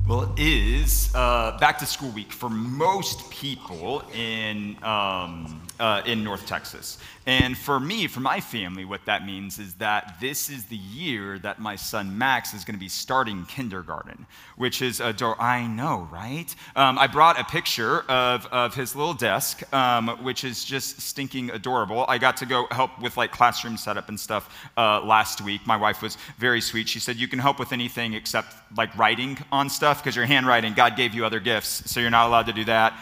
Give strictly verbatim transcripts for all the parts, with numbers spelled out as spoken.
Well, it is uh, back to school week for most people in um, uh, in North Texas. And for me, for my family, what that means is that this is the year that my son Max is going to be starting kindergarten, which is adorable. I know, right? Um, I brought a picture of, of his little desk, um, which is just stinking adorable. I got to go help with like classroom setup and stuff uh, last week. My wife was very sweet. She said, you can help with anything except like writing on stuff, because your handwriting, God gave you other gifts, so you're not allowed to do that.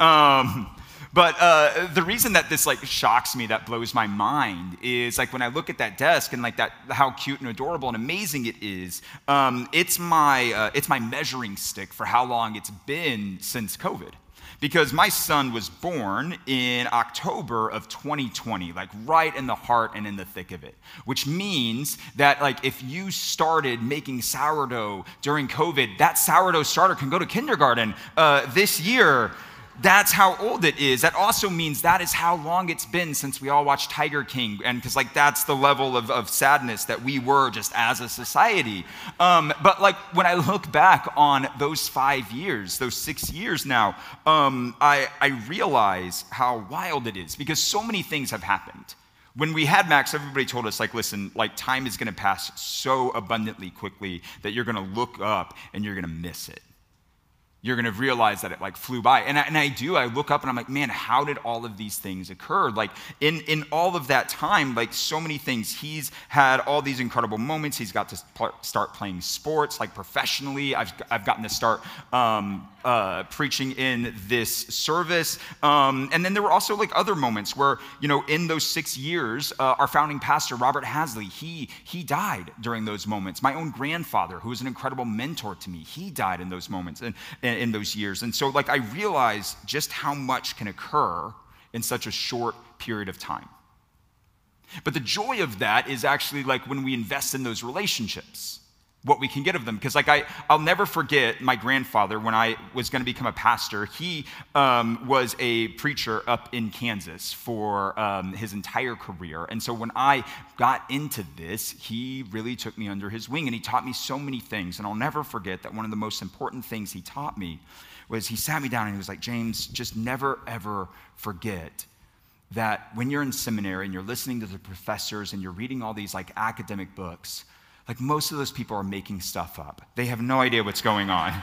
Um, But uh, the reason that this like shocks me, that blows my mind, is like when I look at that desk and like that, how cute and adorable and amazing it is. Um, it's my uh, it's my measuring stick for how long it's been since COVID, because my son was born in October of twenty twenty, like right in the heart and in the thick of it. Which means that like if you started making sourdough during COVID, that sourdough starter can go to kindergarten uh, this year. That's how old it is. That also means that is how long it's been since we all watched Tiger King, and because like that's the level of, of sadness that we were just as a society. Um, but like when I look back on those five years, those six years now, um, I, I realize how wild it is, because so many things have happened. When we had Max, everybody told us, like, listen, like time is going to pass so abundantly quickly that you're going to look up and you're going to miss it. You're going to realize that it like flew by. And I, and I do, I look up and I'm like, man, how did all of these things occur? Like in, in all of that time, like so many things, he's had all these incredible moments. He's got to pl- start playing sports like professionally. I've, I've gotten to start um, uh, preaching in this service. Um, and then there were also like other moments where, you know, in those six years, uh, our founding pastor, Robert Hasley, he, he died during those moments. My own grandfather, who was an incredible mentor to me, he died in those moments. And, and in those years. And so like I realize just how much can occur in such a short period of time. But the joy of that is actually like when we invest in those relationships, what we can get of them. Because like I, I'll never forget my grandfather when I was going to become a pastor. He um, was a preacher up in Kansas for um, his entire career. And so when I got into this, he really took me under his wing and he taught me so many things. And I'll never forget that one of the most important things he taught me was he sat me down and he was like, James, just never, ever forget that when you're in seminary and you're listening to the professors and you're reading all these like academic books, like most of those people are making stuff up. They have no idea what's going on.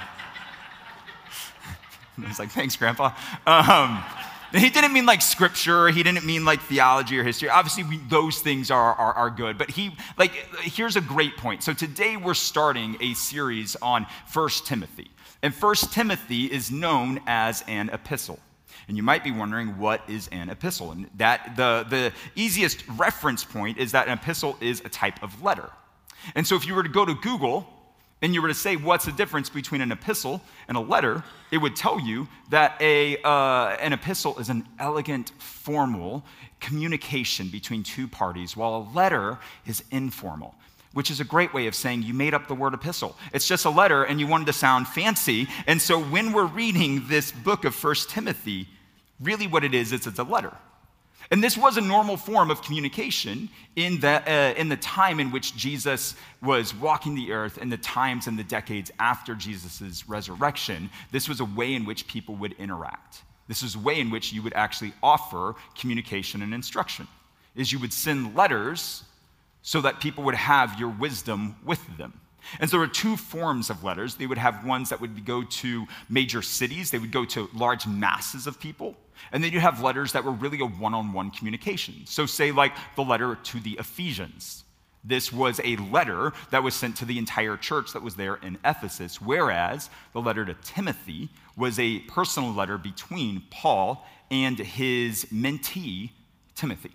I was like, thanks, Grandpa. Um, he didn't mean like scripture. He didn't mean like theology or history. Obviously, we, those things are, are, are good. But he, like, here's a great point. So today we're starting a series on First Timothy. And First Timothy is known as an epistle. And you might be wondering, what is an epistle? And that the, the easiest reference point is that an epistle is a type of letter. And so if you were to go to Google and you were to say, what's the difference between an epistle and a letter, it would tell you that a, uh, an epistle is an elegant, formal communication between two parties, while a letter is informal, which is a great way of saying you made up the word epistle. It's just a letter and you wanted to sound fancy. And so when we're reading this book of First Timothy, really what it is, is it's a letter. And this was a normal form of communication in the, uh, in the time in which Jesus was walking the earth, and the times and the decades after Jesus' resurrection. This was a way in which people would interact. This was a way in which you would actually offer communication and instruction, is you would send letters so that people would have your wisdom with them. And so there were two forms of letters. They would have ones that would go to major cities. They would go to large masses of people. And then you have letters that were really a one-on-one communication. So say like the letter to the Ephesians. This was a letter that was sent to the entire church that was there in Ephesus, whereas the letter to Timothy was a personal letter between Paul and his mentee, Timothy.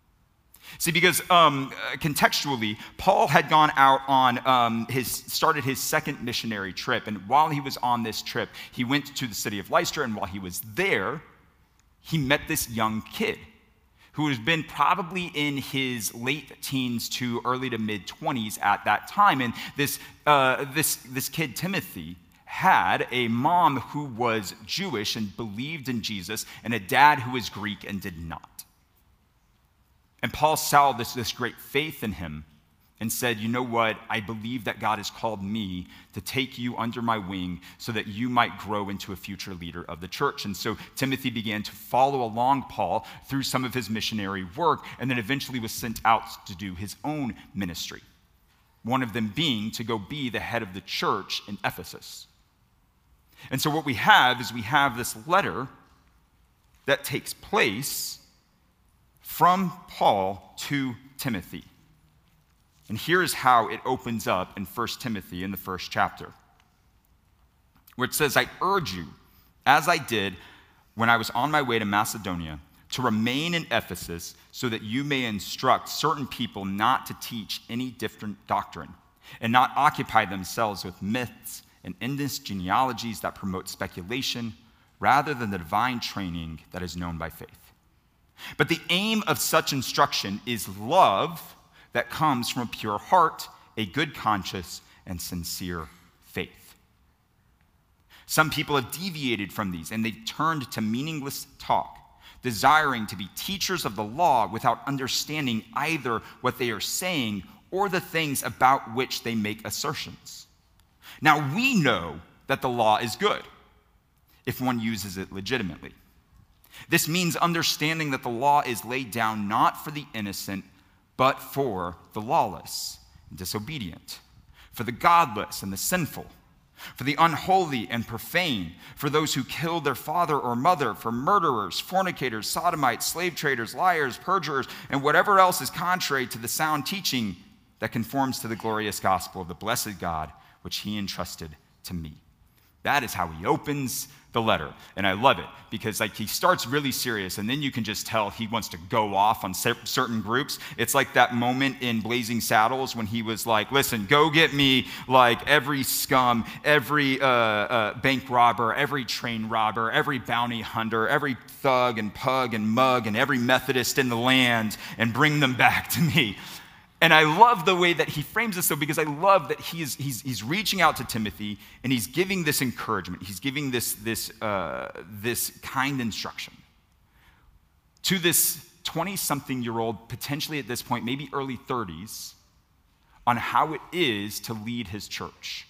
See, because um, contextually, Paul had gone out on um, his, started his second missionary trip. And while he was on this trip, he went to the city of Lystra. And while he was there, he met this young kid who had been probably in his late teens to early to mid twenties at that time. And this, uh, this, this kid, Timothy, had a mom who was Jewish and believed in Jesus, and a dad who was Greek and did not. And Paul saw this, this great faith in him, and said, you know what, I believe that God has called me to take you under my wing so that you might grow into a future leader of the church. And so Timothy began to follow along Paul through some of his missionary work, and then eventually was sent out to do his own ministry. One of them being to go be the head of the church in Ephesus. And so what we have is we have this letter that takes place from Paul to Timothy. And here's how it opens up in First Timothy in the first chapter, where it says, I urge you, as I did when I was on my way to Macedonia, to remain in Ephesus so that you may instruct certain people not to teach any different doctrine and not occupy themselves with myths and endless genealogies that promote speculation rather than the divine training that is known by faith. But the aim of such instruction is love that comes from a pure heart, a good conscience, and sincere faith. Some people have deviated from these, and they've turned to meaningless talk, desiring to be teachers of the law without understanding either what they are saying or the things about which they make assertions. Now, we know that the law is good if one uses it legitimately. This means understanding that the law is laid down not for the innocent, but for the lawless and disobedient, for the godless and the sinful, for the unholy and profane, for those who killed their father or mother, for murderers, fornicators, sodomites, slave traders, liars, perjurers, and whatever else is contrary to the sound teaching that conforms to the glorious gospel of the blessed God, which he entrusted to me. That is how he opens the letter. And I love it because like he starts really serious and then you can just tell he wants to go off on certain groups. It's like that moment in Blazing Saddles when he was like, listen, go get me like every scum, every uh, uh, bank robber, every train robber, every bounty hunter, every thug and pug and mug and every Methodist in the land and bring them back to me. And I love the way that he frames this, though, because I love that he is, he's, he's reaching out to Timothy and he's giving this encouragement. He's giving this, this, uh, this kind instruction to this twenty-something-year-old, potentially at this point, maybe early thirties, on how it is to lead his church.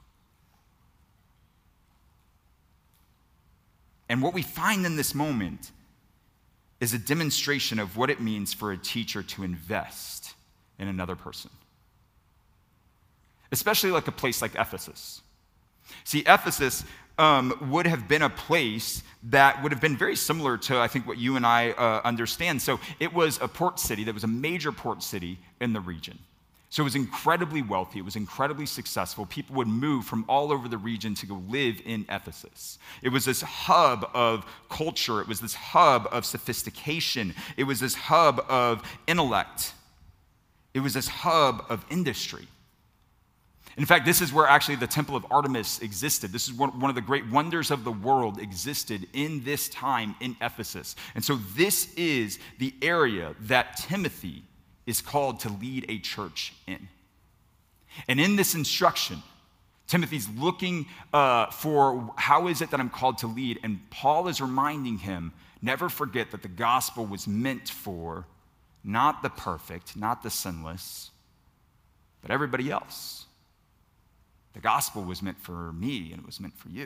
And what we find in this moment is a demonstration of what it means for a teacher to invest in another person. Especially like a place like Ephesus. See, Ephesus um, would have been a place that would have been very similar to, I think, what you and I uh, understand. So it was a port city that was a major port city in the region. So it was incredibly wealthy. It was incredibly successful. People would move from all over the region to go live in Ephesus. It was this hub of culture. It was this hub of sophistication. It was this hub of intellect. It was this hub of industry. In fact, this is where actually the Temple of Artemis existed. This is one, one of the great wonders of the world existed in this time in Ephesus. And so this is the area that Timothy is called to lead a church in. And in this instruction, Timothy's looking uh, for how is it that I'm called to lead. And Paul is reminding him, never forget that the gospel was meant for not the perfect, not the sinless, but everybody else. The gospel was meant for me and it was meant for you.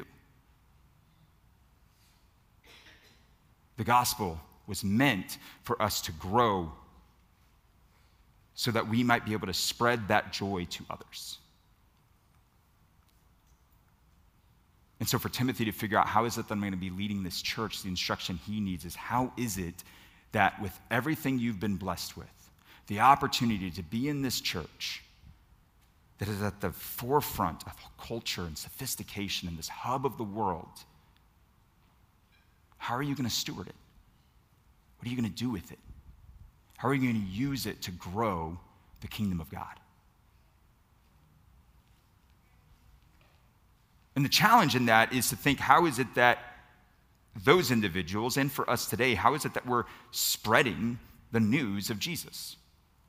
The gospel was meant for us to grow so that we might be able to spread that joy to others. And so for Timothy to figure out how is it that I'm going to be leading this church, the instruction he needs is how is it that with everything you've been blessed with, the opportunity to be in this church that is at the forefront of culture and sophistication in this hub of the world, how are you going to steward it? What are you going to do with it? How are you going to use it to grow the kingdom of God? And the challenge in that is to think, how is it that those individuals, and for us today, how is it that we're spreading the news of Jesus?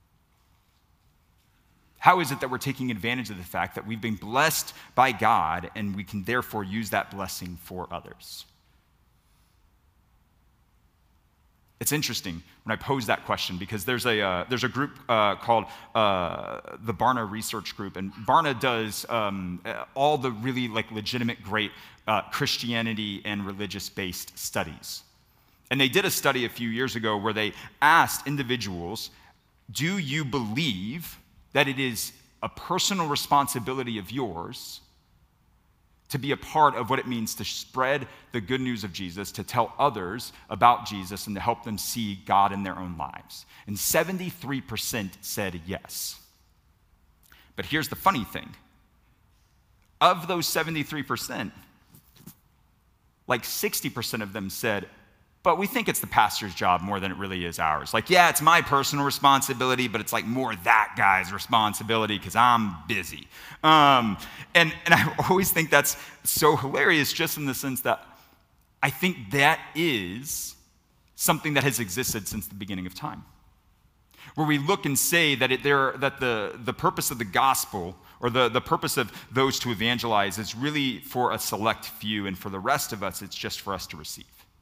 How is it that we're taking advantage of the fact that we've been blessed by God and we can therefore use that blessing for others? It's interesting when I pose that question because there's a uh, there's a group uh, called uh, the Barna Research Group, and Barna does um, all the really like legitimate, great uh, Christianity and religious-based studies. And they did a study a few years ago where they asked individuals, "Do you believe that it is a personal responsibility of yours to be a part of what it means to spread the good news of Jesus, to tell others about Jesus, and to help them see God in their own lives?" And seventy-three percent said yes. But here's the funny thing. Of those seventy-three percent, like sixty percent of them said, "But we think it's the pastor's job more than it really is ours." Like, yeah, it's my personal responsibility, but it's like more that guy's responsibility because I'm busy. Um, and, and I always think that's so hilarious just in the sense that I think that is something that has existed since the beginning of time. Where we look and say that, it, there, that the, the purpose of the gospel or the, the purpose of those to evangelize is really for a select few, and for the rest of us, it's just for us to receive.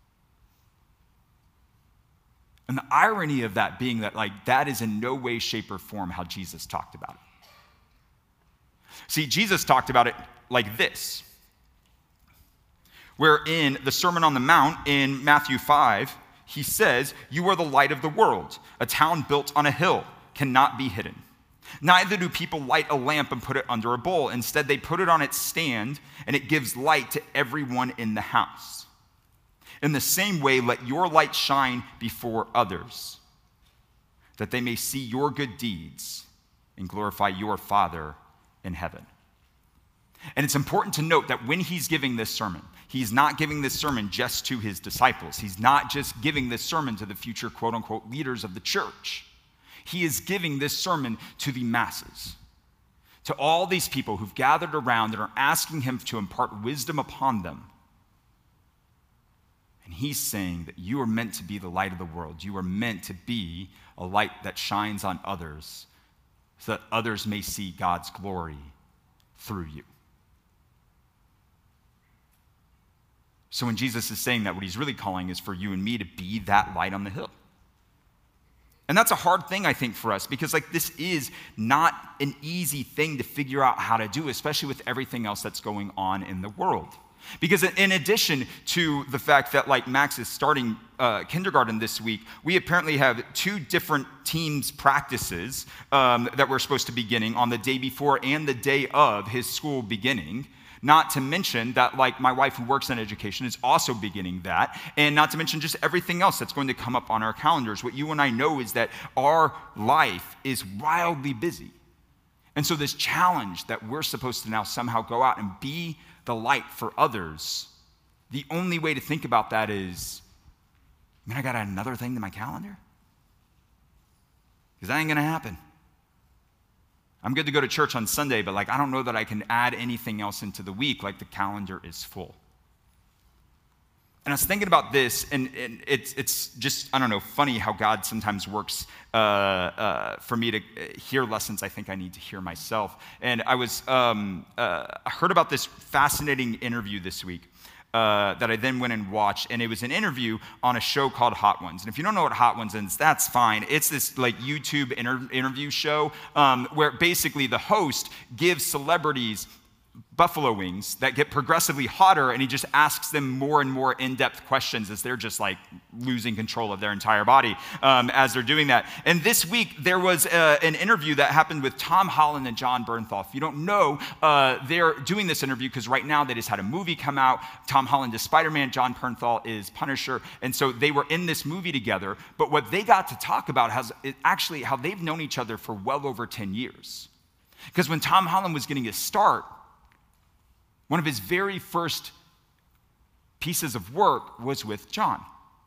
And the irony of that being that, like, that is in no way, shape, or form how Jesus talked about it. See, Jesus talked about it like this, where in the Sermon on the Mount in Matthew five, he says, "You are the light of the world. A town built on a hill cannot be hidden. Neither do people light a lamp and put it under a bowl. Instead, they put it on its stand, and it gives light to everyone in the house. In the same way, let your light shine before others, that they may see your good deeds and glorify your Father in heaven." And it's important to note that when he's giving this sermon, he's not giving this sermon just to his disciples. He's not just giving this sermon to the future quote-unquote leaders of the church. He is giving this sermon to the masses, to all these people who've gathered around and are asking him to impart wisdom upon them. And he's saying that you are meant to be the light of the world. You are meant to be a light that shines on others so that others may see God's glory through you. So when Jesus is saying that, what he's really calling is for you and me to be that light on the hill. And that's a hard thing, I think, for us, because like this is not an easy thing to figure out how to do, especially with everything else that's going on in the world. Because in addition to the fact that like Max is starting uh, kindergarten this week, we apparently have two different teams practices um, that we're supposed to be beginning on the day before and the day of his school beginning. Not to mention that like my wife who works in education is also beginning that. And not to mention just everything else that's going to come up on our calendars. What you and I know is that our life is wildly busy. And so this challenge that we're supposed to now somehow go out and be the light for others, the only way to think about that is, man, I got another thing to my calendar? Because that ain't going to happen. I'm good to go to church on Sunday, but like I don't know that I can add anything else into the week. Like the calendar is full. And I was thinking about this, and, and it's it's just, I don't know, funny how God sometimes works uh, uh, for me to hear lessons I think I need to hear myself. And I was um, uh, I heard about this fascinating interview this week uh, that I then went and watched, and it was an interview on a show called Hot Ones. And if you don't know what Hot Ones is, that's fine. It's this like YouTube inter- interview show um, where basically the host gives celebrities buffalo wings that get progressively hotter, and he just asks them more and more in-depth questions as they're just like losing control of their entire body um, as they're doing that. And this week there was uh, an interview that happened with Tom Holland and Jon Bernthal. If you don't know, uh, they're doing this interview because right now they just had a movie come out. Tom Holland is Spider-Man, Jon Bernthal is Punisher, and so they were in this movie together. But what they got to talk about has actually how they've known each other for well over ten years. Because when Tom Holland was getting his start, one of his very first pieces of work was with Jon.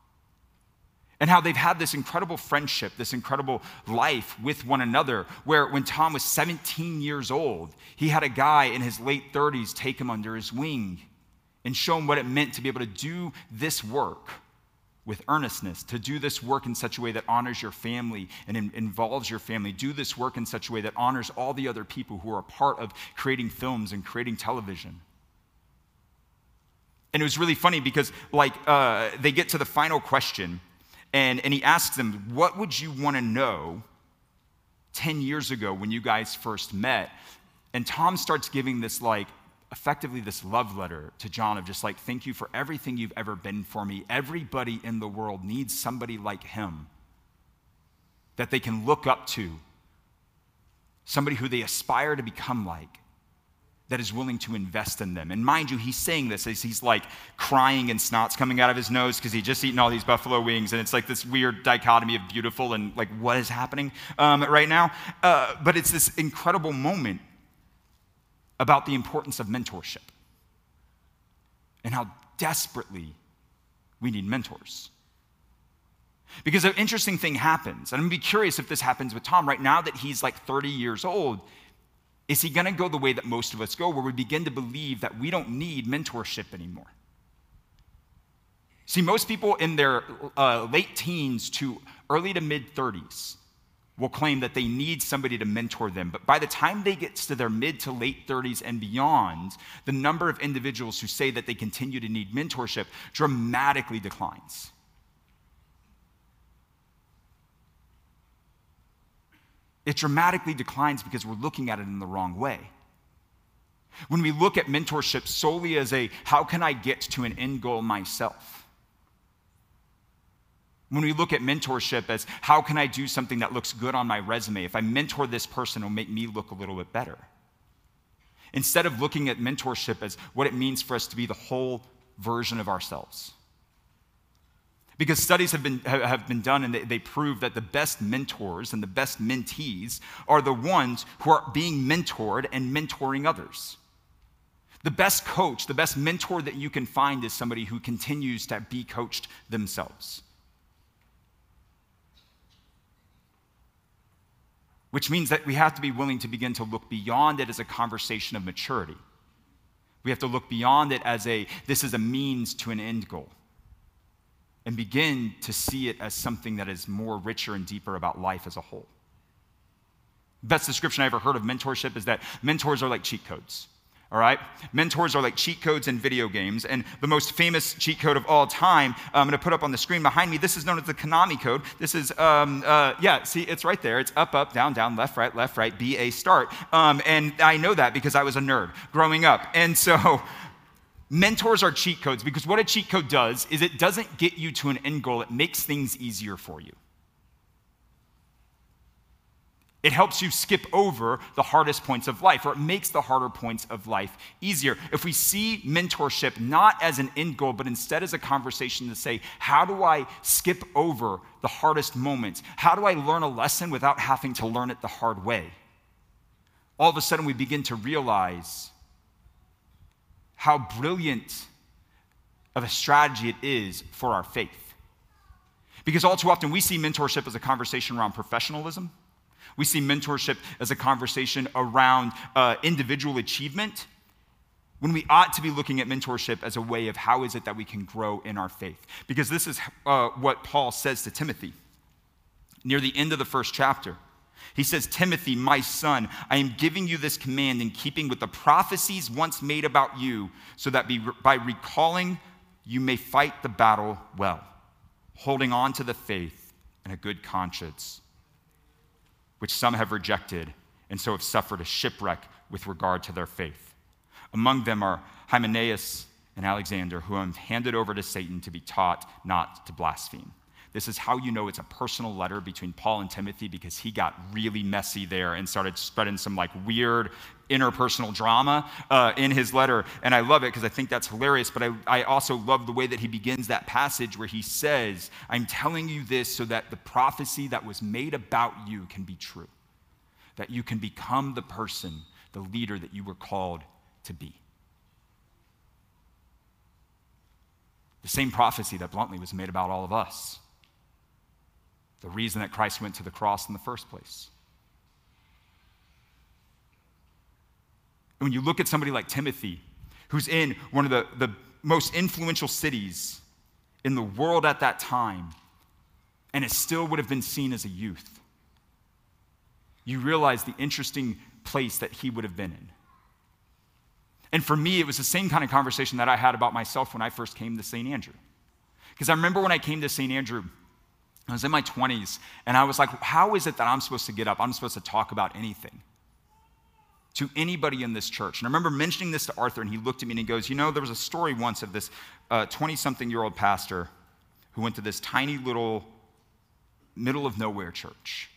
And how they've had this incredible friendship, this incredible life with one another, where when Tom was seventeen years old, he had a guy in his late thirties take him under his wing and show him what it meant to be able to do this work with earnestness, to do this work in such a way that honors your family and in- involves your family, do this work in such a way that honors all the other people who are a part of creating films and creating television. And it was really funny because like uh, they get to the final question, And, and he asks them, what would you want to know ten years ago when you guys first met? And Tom starts giving this, like, effectively this love letter to John of just like, thank you for everything you've ever been for me. Everybody in the world needs somebody like him that they can look up to, somebody who they aspire to become like, that is willing to invest in them. And mind you, he's saying this as he's like crying and snot's coming out of his nose because he just eaten all these buffalo wings, and it's like this weird dichotomy of beautiful and like what is happening um, right now. Uh, but it's this incredible moment about the importance of mentorship and how desperately we need mentors. Because an interesting thing happens, and I'm gonna be curious if this happens with Tom right now that he's like thirty years old. Is he gonna go the way that most of us go, where we begin to believe that we don't need mentorship anymore? See, most people in their uh, late teens to early to mid thirties will claim that they need somebody to mentor them. But by the time they get to their mid to late thirties and beyond, the number of individuals who say that they continue to need mentorship dramatically declines. It dramatically declines because we're looking at it in the wrong way. When we look at mentorship solely as a, how can I get to an end goal myself? When we look at mentorship as, how can I do something that looks good on my resume? If I mentor this person, it'll make me look a little bit better. Instead of looking at mentorship as what it means for us to be the whole version of ourselves. Because studies have been, have been done and they, they prove that the best mentors and the best mentees are the ones who are being mentored and mentoring others. The best coach, the best mentor that you can find is somebody who continues to be coached themselves. Which means that we have to be willing to begin to look beyond it as a conversation of maturity. We have to look beyond it as a, this is a means to an end goal. And begin to see it as something that is more richer and deeper about life as a whole. Best description I ever heard of mentorship is that mentors are like cheat codes, all right? Mentors are like cheat codes in video games, and the most famous cheat code of all time, I'm gonna put up on the screen behind me, this is known as the Konami code. This is, um, uh, yeah, see, it's right there. It's up, up, down, down, left, right, left, right, B, A, start. Um, and I know that because I was a nerd growing up. And so, mentors are cheat codes because what a cheat code does is it doesn't get you to an end goal, it makes things easier for you. It helps you skip over the hardest points of life, or it makes the harder points of life easier. If we see mentorship not as an end goal, but instead as a conversation to say, how do I skip over the hardest moments? How do I learn a lesson without having to learn it the hard way? All of a sudden we begin to realize how brilliant of a strategy it is for our faith. Because all too often we see mentorship as a conversation around professionalism. We see mentorship as a conversation around uh, individual achievement, when we ought to be looking at mentorship as a way of how is it that we can grow in our faith. Because this is uh, what Paul says to Timothy near the end of the first chapter. He says, Timothy, my son, I am giving you this command in keeping with the prophecies once made about you, so that be, by recalling you may fight the battle well, holding on to the faith and a good conscience, which some have rejected and so have suffered a shipwreck with regard to their faith. Among them are Hymenaeus and Alexander, who I have handed over to Satan to be taught not to blaspheme. This is how you know it's a personal letter between Paul and Timothy, because he got really messy there and started spreading some like weird interpersonal drama uh, in his letter. And I love it because I think that's hilarious, but I, I also love the way that he begins that passage where he says, I'm telling you this so that the prophecy that was made about you can be true, that you can become the person, the leader that you were called to be. The same prophecy that bluntly was made about all of us. The reason that Christ went to the cross in the first place. And when you look at somebody like Timothy, who's in one of the, the most influential cities in the world at that time, and it still would have been seen as a youth, you realize the interesting place that he would have been in. And for me, it was the same kind of conversation that I had about myself when I first came to Saint Andrew. Because I remember when I came to Saint Andrew, I was in my twenties, and I was like, how is it that I'm supposed to get up? I'm supposed to talk about anything to anybody in this church. And I remember mentioning this to Arthur, and he looked at me and he goes, you know, there was a story once of this twenty-something-year-old pastor who went to this tiny little middle-of-nowhere church.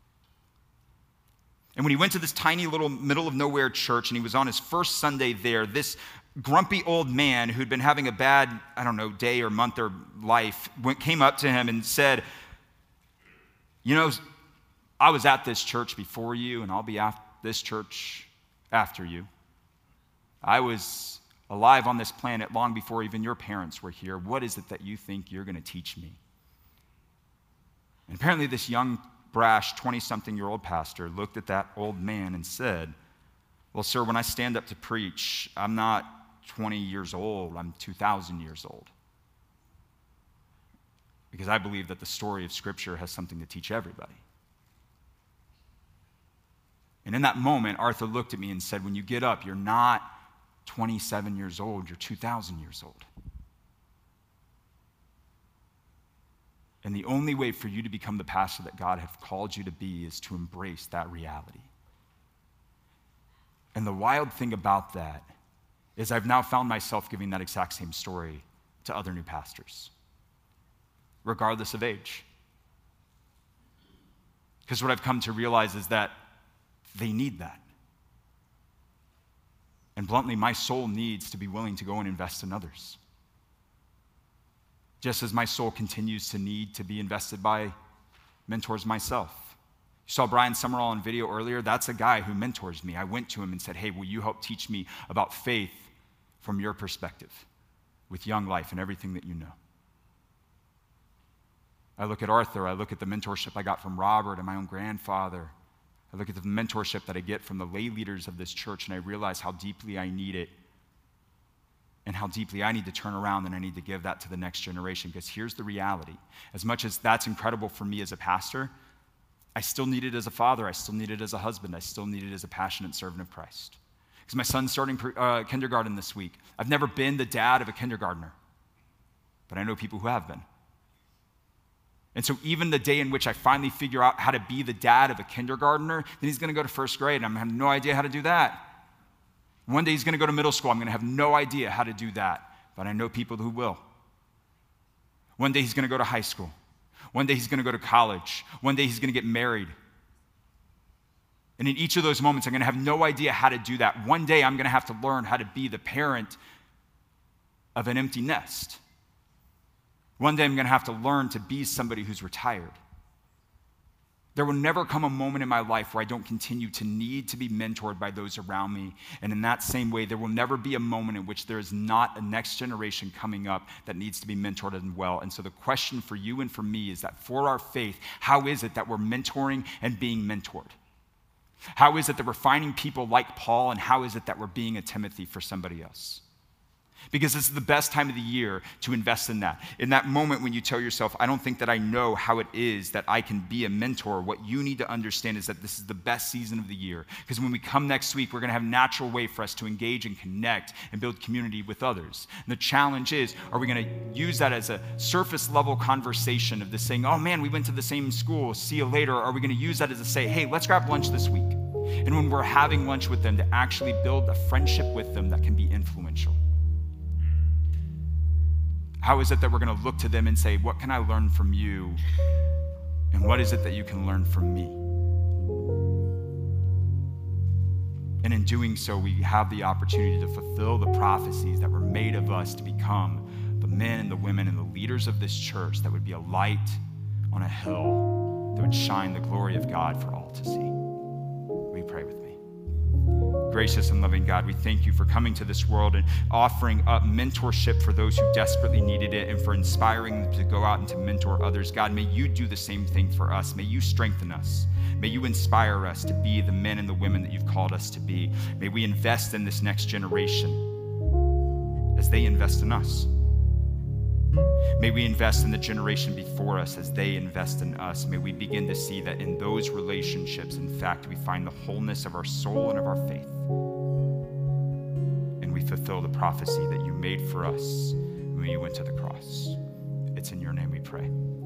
And when he went to this tiny little middle-of-nowhere church and he was on his first Sunday there, this grumpy old man who'd been having a bad, I don't know, day or month or life, went, came up to him and said, you know, I was at this church before you, and I'll be at this church after you. I was alive on this planet long before even your parents were here. What is it that you think you're going to teach me? And apparently this young, brash, twenty-something-year-old pastor looked at that old man and said, well, sir, when I stand up to preach, I'm not twenty years old, I'm two thousand years old. Because I believe that the story of Scripture has something to teach everybody. And in that moment, Arthur looked at me and said, when you get up, you're not twenty-seven years old, you're two thousand years old. And the only way for you to become the pastor that God has called you to be is to embrace that reality. And the wild thing about that is I've now found myself giving that exact same story to other new pastors, regardless of age. Because what I've come to realize is that they need that. And bluntly, my soul needs to be willing to go and invest in others. Just as my soul continues to need to be invested by mentors myself. You saw Brian Summerall on video earlier. That's a guy who mentors me. I went to him and said, hey, will you help teach me about faith from your perspective with Young Life and everything that you know? I look at Arthur. I look at the mentorship I got from Robert and my own grandfather. I look at the mentorship that I get from the lay leaders of this church, and I realize how deeply I need it and how deeply I need to turn around and I need to give that to the next generation. Because here's the reality. As much as that's incredible for me as a pastor, I still need it as a father. I still need it as a husband. I still need it as a passionate servant of Christ. Because my son's starting uh, kindergarten this week. I've never been the dad of a kindergartner, but I know people who have been. And so even the day in which I finally figure out how to be the dad of a kindergartner, then he's going to go to first grade, and I'm going to have no idea how to do that. One day he's going to go to middle school. I'm going to have no idea how to do that, but I know people who will. One day he's going to go to high school. One day he's going to go to college. One day he's going to get married. And in each of those moments, I'm going to have no idea how to do that. One day I'm going to have to learn how to be the parent of an empty nest. One day I'm going to have to learn to be somebody who's retired. There will never come a moment in my life where I don't continue to need to be mentored by those around me. And in that same way, there will never be a moment in which there is not a next generation coming up that needs to be mentored and well. And so the question for you and for me is that for our faith, how is it that we're mentoring and being mentored? How is it that we're finding people like Paul, and how is it that we're being a Timothy for somebody else? Because this is the best time of the year to invest in that. In that moment when you tell yourself, I don't think that I know how it is that I can be a mentor, what you need to understand is that this is the best season of the year. Because when we come next week, we're going to have a natural way for us to engage and connect and build community with others. And the challenge is, are we going to use that as a surface level conversation of this saying, oh man, we went to the same school, see you later? Or are we going to use that as a say, hey, let's grab lunch this week? And when we're having lunch with them, to actually build a friendship with them that can be influential. How is it that we're going to look to them and say, what can I learn from you? And what is it that you can learn from me? And in doing so, we have the opportunity to fulfill the prophecies that were made of us to become the men and the women and the leaders of this church that would be a light on a hill that would shine the glory of God for all to see. Will you pray with me? Gracious and loving God, we thank you for coming to this world and offering up mentorship for those who desperately needed it, and for inspiring them to go out and to mentor others. God, may you do the same thing for us. May you strengthen us. May you inspire us to be the men and the women that you've called us to be. May we invest in this next generation as they invest in us. May we invest in the generation before us as they invest in us. May we begin to see that in those relationships, in fact, we find the wholeness of our soul and of our faith. And we fulfill the prophecy that you made for us when you went to the cross. It's in your name we pray.